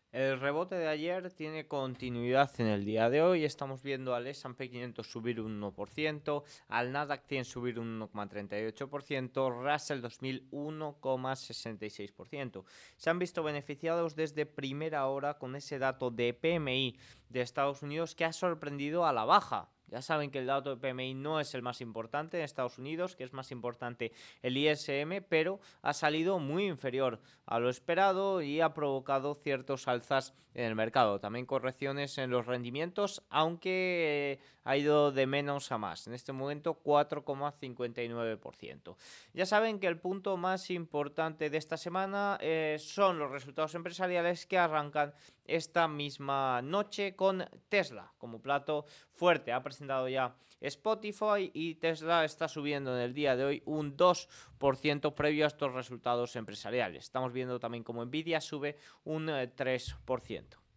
El rebote de ayer tiene continuidad en el día de hoy. Estamos viendo al S&P 500 subir un 1%, al Nasdaq 100 subir un 1,38%, Russell 2000 1,66%. Se han visto beneficiados desde primera hora con ese dato de PMI de Estados Unidos que ha sorprendido a la baja. Ya saben que el dato de PMI no es el más importante en Estados Unidos, que es más importante el ISM, pero ha salido muy inferior a lo esperado y ha provocado ciertos alzas en el mercado. También correcciones en los rendimientos, aunque ha ido de menos a más. En este momento 4,59%. Ya saben que el punto más importante de esta semana son los resultados empresariales que arrancan esta misma noche con Tesla como plato fuerte. Ha presentado ya Spotify y Tesla está subiendo en el día de hoy un 2% previo a estos resultados empresariales. Estamos viendo también como Nvidia sube un 3%.